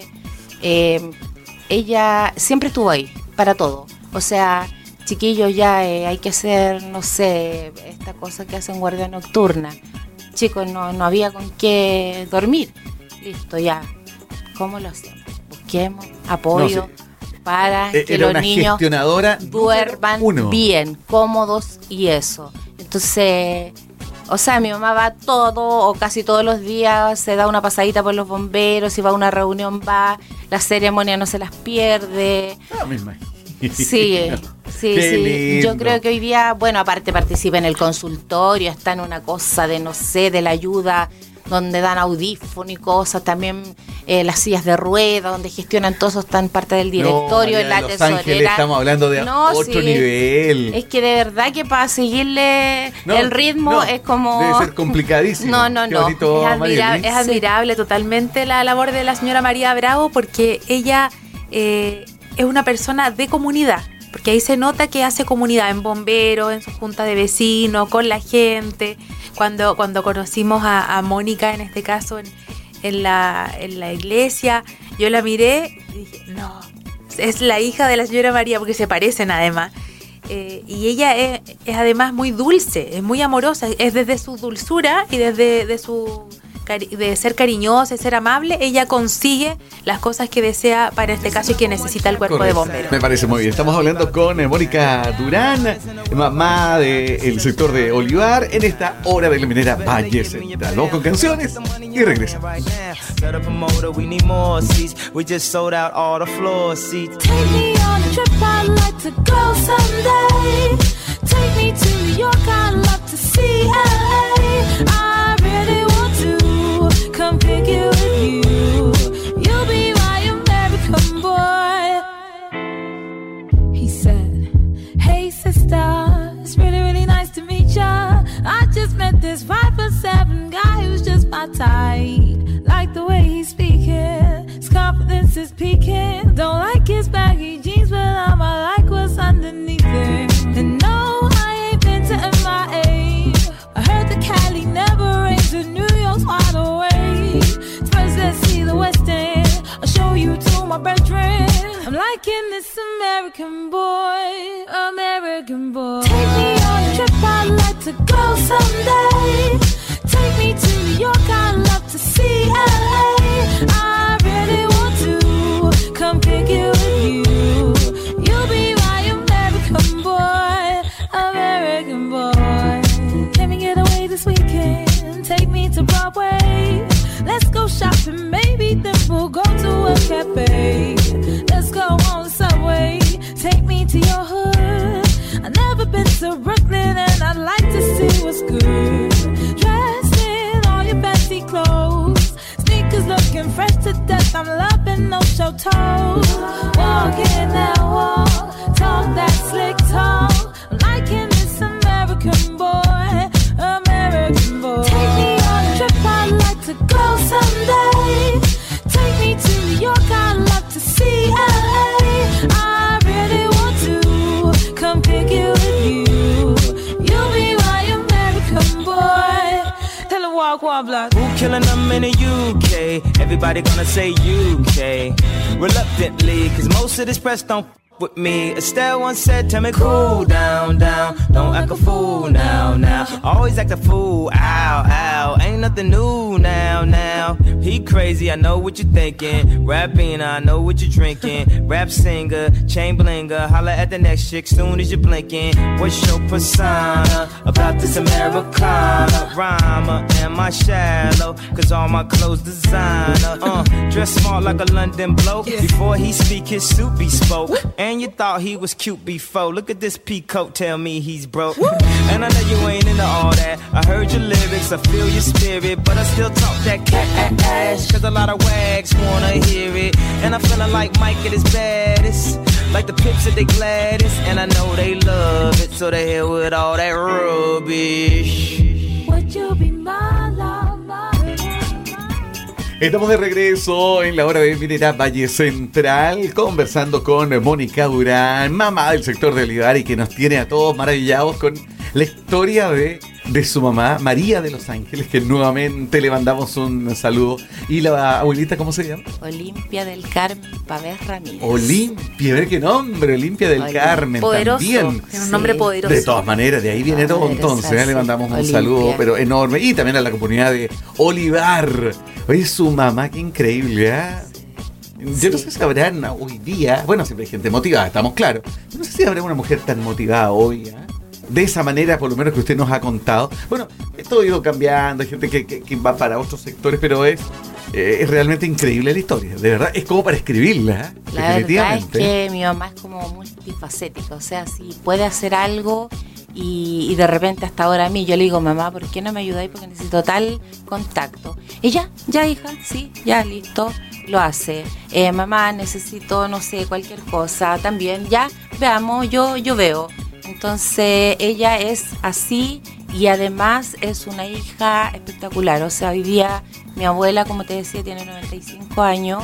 ella siempre estuvo ahí para todo. O sea, chiquillos, ya hay que hacer, no sé, esta cosa que hacen guardia nocturna. Chicos, no había con qué dormir. Listo, ya. ¿Cómo lo hacemos? Busquemos apoyo. No, para que Era los una niños gestionadora duerman número 1. bien, cómodos y eso. Entonces, o sea, mi mamá va todo o casi todos los días, se da una pasadita por los bomberos, si va a una reunión va, las ceremonias no se las pierde. Ah, me imagino. Sí, sí, Qué sí. lindo. Yo creo que hoy día, bueno, aparte participa en el consultorio, está en una cosa de, no sé, de la ayuda, donde dan audífono y cosas, también las sillas de rueda, donde gestionan todo eso, está en parte del directorio, en en la Los tesorera. Ángeles estamos hablando de No, otro sí. nivel. Es que de verdad que para seguirle No, el ritmo no, es como... debe ser complicadísimo. No. Qué bonito, Marielín. Es admirable totalmente la labor de la señora María Bravo, porque ella es una persona de comunidad, porque ahí se nota que hace comunidad en bomberos, en su junta de vecinos, con la gente. Cuando conocimos a Mónica, en este caso, en la iglesia, yo la miré y dije, no, es la hija de la señora María, porque se parecen además. Y ella es además muy dulce, es muy amorosa, es desde su dulzura y desde de ser cariñosa y ser amable, ella consigue las cosas que desea para este caso y que necesita el cuerpo Correcto. de bomberos. Me parece muy bien. Estamos hablando con Mónica Durán, mamá del sector de Olivar, en esta hora de la minera Valle Central. Vamos con canciones y regresamos. Set up a motor, we need more seats. We just sold out all the floor seats. Take me on a trip, I'd like to go someday. Take me to New York, I'd love to see LA. I really want to come pick you with you. You'll be my American boy. He said, hey sister, it's really, really nice to meet ya. I just met this 5'7" guy who's just my type. Like the way he's speaking, his confidence is peaking. Don't like his baggy jeans, but I like what's underneath it. And no, I ain't been to MIA. I heard that Cali never rains and New York's wide awake. First, let's see the West End. I'll show you to my bedroom. I'm liking this American boy, American boy. Take me on a trip, I'd like to go someday. Take me to New York, I'd love to see LA. I really want to come pick you with you. You'll be my American boy, American boy. Can we get away this weekend? Take me to Broadway. Let's go shopping, maybe then we'll go to a cafe. Let's go on the subway, take me to your hood. I've never been to Brooklyn and I'd like to see what's good. Dressed in all your fancy clothes, sneakers looking fresh to death. I'm loving no show toes. Walking that walk, talk that slick talk. I'm liking this American boy, American boy. Take me on a trip, I'd like to go someday. Take me to New York, I'd love to see LA. I really want to come pick you with you. You'll be my American boy. Tell him walk one block. Who killing them in the UK? Everybody gonna say UK. Reluctantly, cause most of this press don't with me. Estelle once said, tell me cool down, down. Don't act a fool now, now. Always act a fool, ow, ow. Ain't nothing new now, now. He crazy, I know what you're thinking. Rapping, I know what you're drinking. Rap singer, chain blinger. Holla at the next chick soon as you're blinking. What's your persona about this Americana? Rhymer, am I shallow? Cause all my clothes designer. Dress smart like a London bloke. Before he speak, his suit be spoke. And you thought he was cute before. Look at this peacoat, tell me he's broke. And I know you ain't into all that. I heard your lyrics, I feel your spirit. But I still talk that cash. Cause a lot of wags wanna hear it. And I'm feeling like Mike at his baddest. Like the Pips at they gladdest. And I know they love it. So they hell with all that rubbish. Would you be my love, my Estamos de regreso en la hora de Minera Valle Central, conversando con Mónica Durán, mamá del sector de Olivar, y que nos tiene a todos maravillados con la historia de su mamá, María de los Ángeles, que nuevamente le mandamos un saludo. ¿Y la abuelita cómo se llama? Olimpia del Carmen Pavés Ramírez. Olimpia, a ver qué nombre, Olimpia del Olimpia. Carmen. Poderoso, También. tiene un nombre poderoso. De todas maneras, de ahí viene todo. Entonces, Poderosa, le sí. mandamos un Olimpia. saludo, pero enorme. Y también a la comunidad de Olivar. Oye, su mamá, qué increíble, ¿eh? Yo no sé si habrán hoy día, bueno, siempre hay gente motivada, estamos claros. No sé si habrá una mujer tan motivada hoy, de esa manera, por lo menos que usted nos ha contado. Bueno, esto ha ido cambiando, hay gente que va para otros sectores, pero es realmente increíble la historia. De verdad, es como para escribirla, La verdad es definitivamente. que mi mamá es como multifacética, o sea, si puede hacer algo y de repente hasta ahora a mí, yo le digo, mamá, ¿por qué no me ayudáis? Porque necesito tal contacto. Y ya hija, sí, ya listo, lo hace. Mamá, necesito, no sé, cualquier cosa, también, ya, veamos, yo veo. Entonces ella es así y además es una hija espectacular. O sea, hoy día mi abuela, como te decía, tiene 95 años,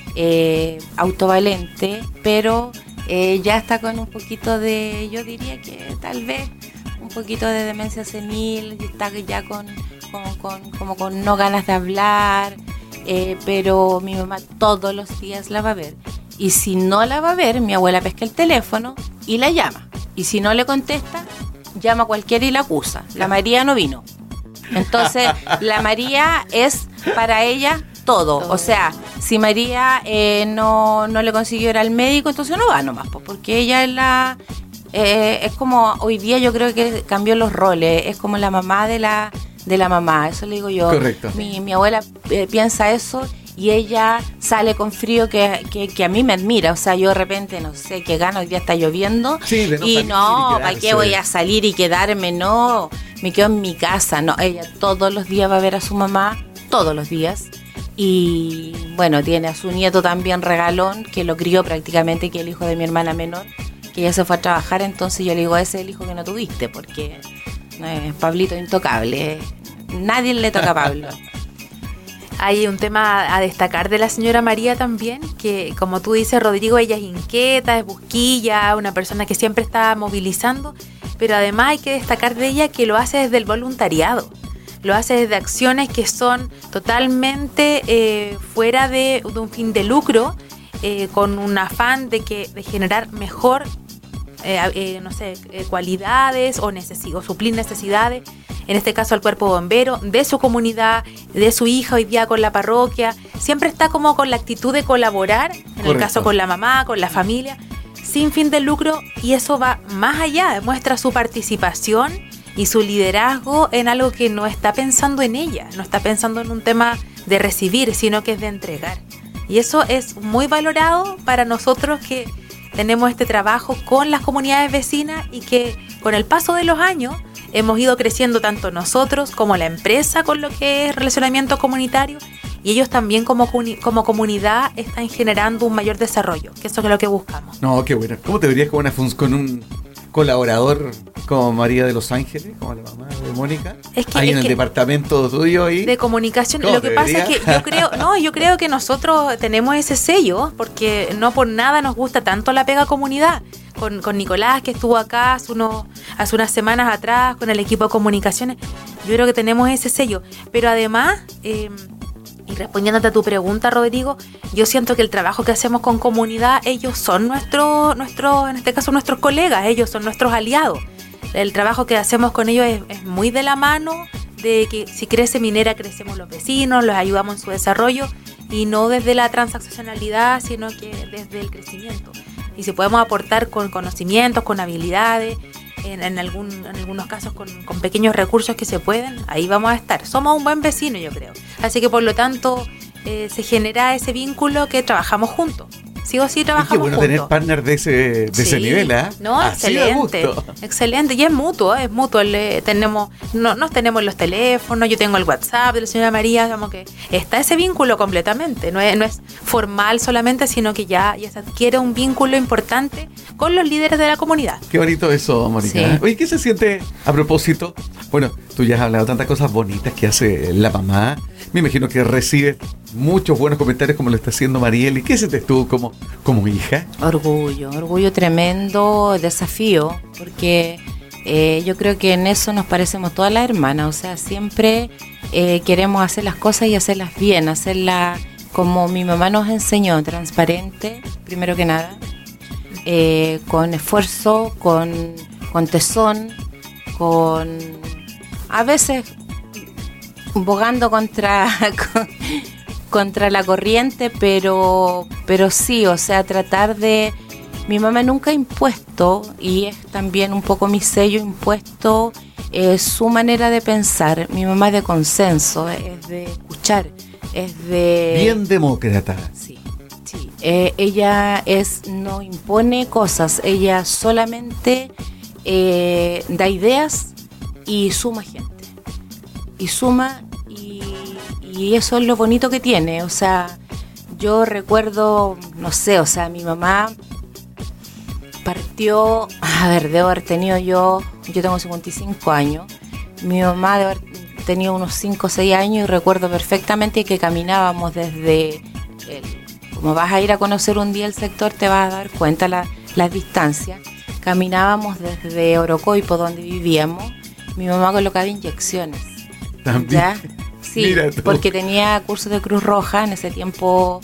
autovalente, pero ya está con un poquito de, yo diría que tal vez un poquito de demencia senil, y está ya con no ganas de hablar, pero mi mamá todos los días la va a ver. Y si no la va a ver, mi abuela pesca el teléfono y la llama. Y si no le contesta, llama a cualquiera y la acusa. La María no vino. Entonces, la María es para ella todo. O sea, si María no le consiguió ir al médico, entonces no va nomás, porque ella es como, hoy día yo creo que cambió los roles, es como la mamá de la mamá, eso le digo yo. Correcto. Mi abuela piensa eso. Y ella sale con frío que a mí me admira. O sea, yo de repente, no sé, qué gano, hoy día está lloviendo. Sí, de no y salir no, y ¿para qué quedarse. voy a salir y quedarme? No, me quedo en mi casa. No, ella todos los días va a ver a su mamá, todos los días. Y bueno, tiene a su nieto también regalón, que lo crió prácticamente, que es el hijo de mi hermana menor, que ya se fue a trabajar. Entonces yo le digo, ese es el hijo que no tuviste, porque Pablito intocable. Nadie le toca a Pablo. Hay un tema a destacar de la señora María también, que como tú dices, Rodrigo, ella es inquieta, es busquilla, una persona que siempre está movilizando, pero además hay que destacar de ella que lo hace desde el voluntariado, lo hace desde acciones que son totalmente fuera de un fin de lucro, con un afán de generar mejor, cualidades o suplir necesidades. En este caso al cuerpo bombero, de su comunidad, de su hija hoy día con la parroquia. Siempre está como con la actitud de colaborar, en Correcto. el caso con la mamá, con la familia, sin fin de lucro, y eso va más allá, demuestra su participación y su liderazgo en algo que no está pensando en ella, no está pensando en un tema de recibir, sino que es de entregar. Y eso es muy valorado para nosotros que tenemos este trabajo con las comunidades vecinas y que con el paso de los años hemos ido creciendo tanto nosotros como la empresa con lo que es relacionamiento comunitario, y ellos también como comunidad están generando un mayor desarrollo, que eso es lo que buscamos. No, qué bueno. ¿Cómo te verías con un colaborador como María de Los Ángeles, como la mamá de Mónica? Es que- ahí es en el que- departamento tuyo ahí. De comunicación, ¿Cómo lo que te pasa es verías? que yo creo que nosotros tenemos ese sello, porque no por nada nos gusta tanto la pega comunidad. Con Nicolás, que estuvo acá hace unas semanas atrás, con el equipo de comunicaciones, yo creo que tenemos ese sello. Pero además, y respondiéndote a tu pregunta, Rodrigo, yo siento que el trabajo que hacemos con comunidad, ellos son en este caso nuestros colegas, ellos son nuestros aliados. El trabajo que hacemos con ellos es muy de la mano, de que si crece Minera, crecemos los vecinos, los ayudamos en su desarrollo, y no desde la transaccionalidad, sino que desde el crecimiento. Y si podemos aportar con conocimientos, con habilidades, en algunos casos con pequeños recursos que se pueden, ahí vamos a estar. Somos un buen vecino, yo creo. Así que por lo tanto se genera ese vínculo que trabajamos juntos. Sí o sí Y qué trabajamos bueno juntos. tener partners de ese Sí. nivel, ¿ah? No, Así da excelente. gusto. Excelente. Y es mutuo, es mutuo. Nos tenemos los teléfonos, yo tengo el WhatsApp de la señora María, como que está ese vínculo completamente. No es formal solamente, sino que ya se adquiere un vínculo importante con los líderes de la comunidad. Qué bonito eso, Mónica. Sí. Oye, ¿qué se siente a propósito? Bueno, tú ya has hablado tantas cosas bonitas que hace la mamá. Me imagino que recibe muchos buenos comentarios como lo está haciendo Mariel. ¿Y qué sientes tú como hija? Orgullo tremendo, desafío, porque yo creo que en eso nos parecemos todas las hermanas, o sea, siempre queremos hacer las cosas y hacerlas bien, hacerlas como mi mamá nos enseñó, transparente, primero que nada, con esfuerzo, con tesón, a veces bogando contra la corriente, pero sí, o sea, tratar de... Mi mamá nunca ha impuesto, y es también un poco mi sello impuesto, su manera de pensar. Mi mamá es de consenso, es de escuchar, es de... Bien demócrata. Sí, sí. Ella no impone cosas, ella solamente da ideas y suma gente. Y suma, y eso es lo bonito que tiene. O sea, yo recuerdo, no sé, o sea, mi mamá partió, a ver, debo haber tenido yo tengo 55 años, mi mamá debe haber tenido unos 5 o 6 años, y recuerdo perfectamente que caminábamos desde, como vas a ir a conocer un día el sector, te vas a dar cuenta las distancias, caminábamos desde Orocoipo, donde vivíamos, mi mamá colocaba inyecciones. ¿También? ¿Ya? Sí, Mira tú. porque tenía cursos de Cruz Roja en ese tiempo.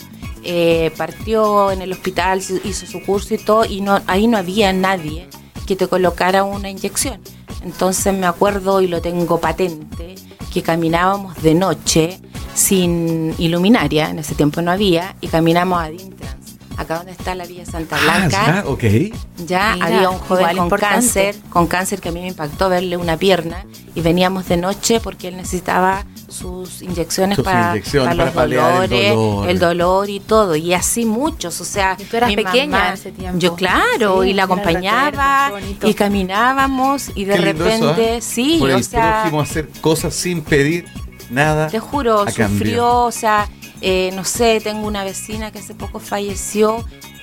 Partió en el hospital, hizo su curso y todo, y ahí no había nadie que te colocara una inyección. Entonces me acuerdo, y lo tengo patente, que caminábamos de noche sin iluminaria, en ese tiempo no había, y caminamos a Dintrans, acá donde está la Villa Santa Blanca. Ya, ok. Ya Mira, había un joven igual importante. con cáncer que a mí me impactó verle una pierna, y veníamos de noche porque él necesitaba sus inyecciones para los paliar dolores, el dolor y todo, y así muchos, o sea, Y tú eras mi pequeña mamá, en ese tiempo. yo claro, Sí, y la era acompañaba, recuerdo, qué bonito. y caminábamos, y de Qué lindo eso, repente, ¿eh? sí, Por o el sea, prójimo hacer cosas sin pedir nada. te juro, a cambio. sufrió, o sea, no sé, tengo una vecina que hace poco falleció.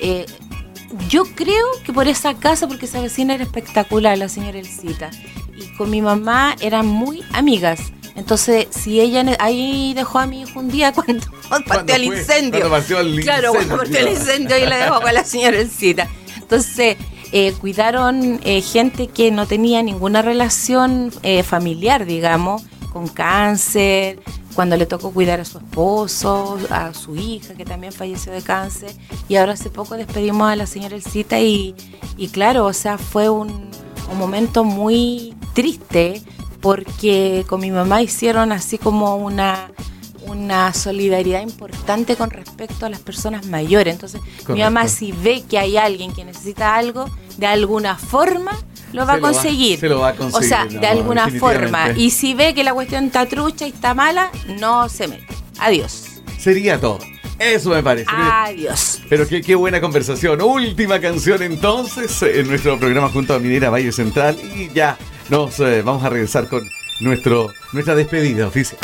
Yo creo que por esa casa, porque esa vecina era espectacular, la señora Elcita, y con mi mamá eran muy amigas. Entonces, si ella ahí dejó a mi hijo un día cuando partió el fue? incendio. Cuando partió el Claro, cuando incendio. partió el incendio, y la dejó con la señora Elcita. Entonces, cuidaron gente que no tenía ninguna relación familiar, digamos, con cáncer, cuando le tocó cuidar a su esposo, a su hija, que también falleció de cáncer, y ahora hace poco despedimos a la señora Elcita, y claro, o sea, fue un momento muy triste, porque con mi mamá hicieron así como una solidaridad importante con respecto a las personas mayores. Entonces, Correcto. mi mamá, si ve que hay alguien que necesita algo, de alguna forma lo va a conseguir. Se lo va a conseguir. O sea, no, de alguna definitivamente. forma. Y si ve que la cuestión está trucha y está mala, no se mete. Adiós. Sería todo. Eso me parece. Adiós. Pero qué buena conversación. Última canción entonces en nuestro programa junto a Minera Valle Central. Y ya nos vamos a regresar con nuestra despedida oficial.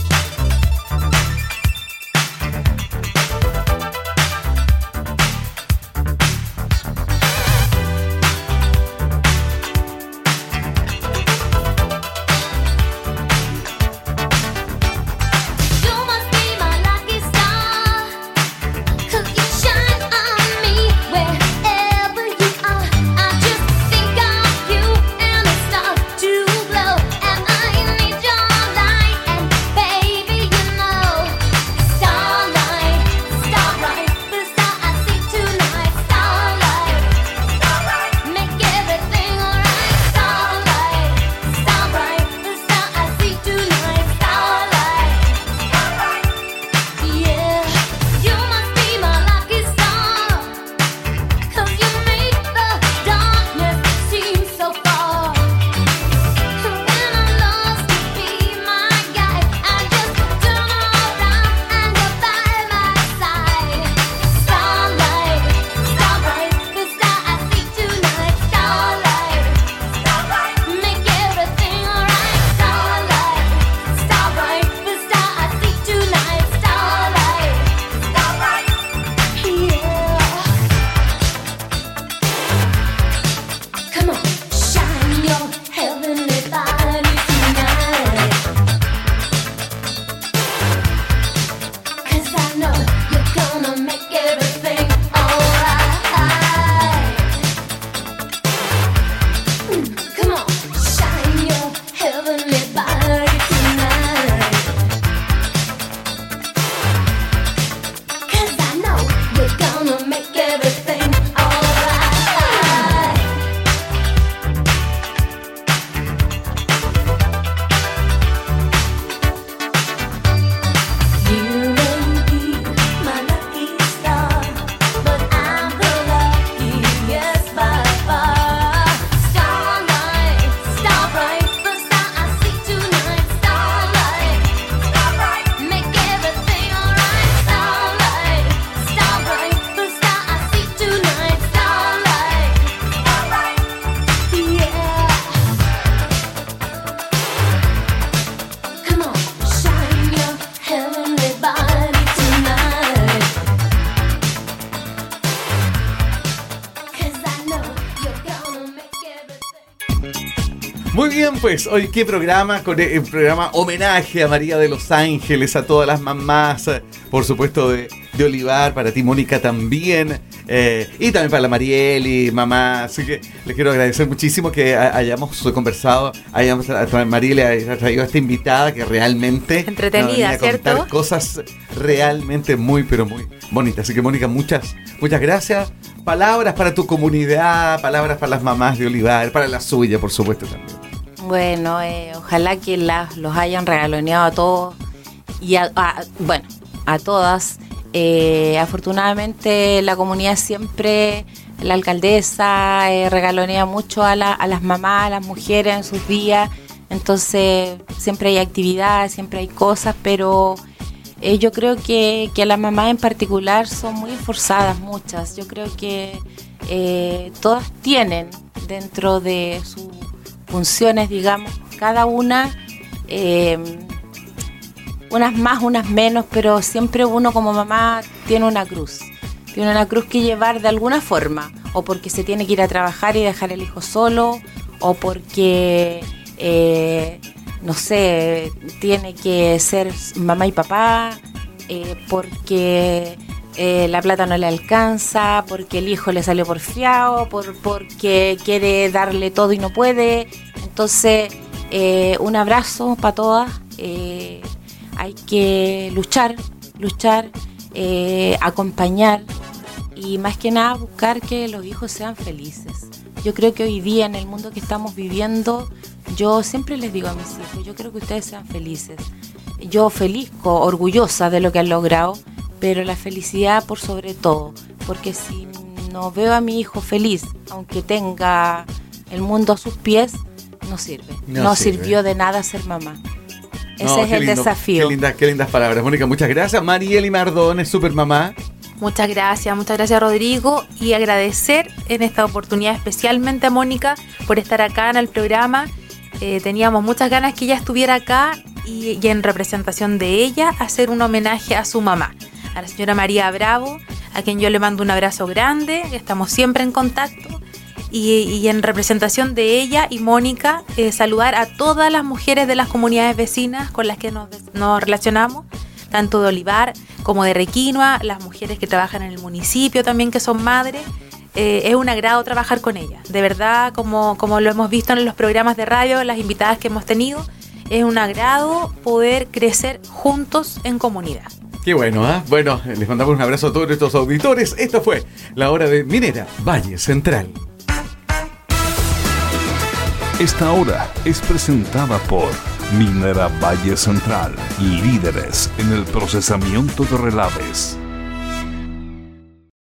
You must be my lucky star, 'cause you shine on me wherever you are. I just think of you and it starts to glow, and I need your light and Bien, pues, hoy qué programa, con el programa homenaje a María de los Ángeles, a todas las mamás, por supuesto de Olivar, para ti, Mónica, también, y también para la Marieli, mamá. Así que les quiero agradecer muchísimo que hayamos conversado, Marieli haya traído a esta invitada que realmente Entretenida, nos venía a contar ¿cierto? cosas realmente muy, pero muy bonitas. Así que, Mónica, muchas gracias. Palabras para tu comunidad, palabras para las mamás de Olivar, para la suya, por supuesto, también. Bueno, ojalá que los hayan regaloneado a todos y a todas. Afortunadamente la comunidad siempre, la alcaldesa regalonea mucho a las mamás, a las mujeres en sus días. Entonces siempre hay actividades, siempre hay cosas, pero yo creo que las mamás en particular son muy esforzadas, muchas. Yo creo que todas tienen dentro de sus funciones, digamos, cada una, unas más, unas menos, pero siempre uno como mamá tiene una cruz que llevar de alguna forma, o porque se tiene que ir a trabajar y dejar el hijo solo, o porque no sé, tiene que ser mamá y papá, porque la plata no le alcanza, porque el hijo le salió porfiado, porque quiere darle todo y no puede. Entonces, un abrazo para todas. Hay que luchar, acompañar y más que nada buscar que los hijos sean felices. Yo creo que hoy día en el mundo que estamos viviendo, yo siempre les digo a mis hijos, yo creo que ustedes sean felices. Yo feliz, orgullosa de lo que han logrado, pero la felicidad por sobre todo, porque si no veo a mi hijo feliz, aunque tenga el mundo a sus pies, no sirve. No sirvió de nada ser mamá. Ese es el desafío. Qué lindas palabras, Mónica, muchas gracias. Marieli Mardones, supermamá. Muchas gracias Rodrigo, y agradecer en esta oportunidad especialmente a Mónica por estar acá en el programa. Teníamos muchas ganas que ella estuviera acá y en representación de ella hacer un homenaje a su mamá, a la señora María Bravo, a quien yo le mando un abrazo grande, estamos siempre en contacto, y en representación de ella y Mónica, saludar a todas las mujeres de las comunidades vecinas con las que nos relacionamos, tanto de Olivar como de Requinoa, las mujeres que trabajan en el municipio también, que son madres. Es un agrado trabajar con ellas, de verdad, como lo hemos visto en los programas de radio, las invitadas que hemos tenido, es un agrado poder crecer juntos en comunidad. Qué bueno, ¿eh? Bueno, les mandamos un abrazo a todos nuestros auditores. Esto fue la hora de Minera Valle Central. Esta hora es presentada por Minera Valle Central, líderes en el procesamiento de relaves.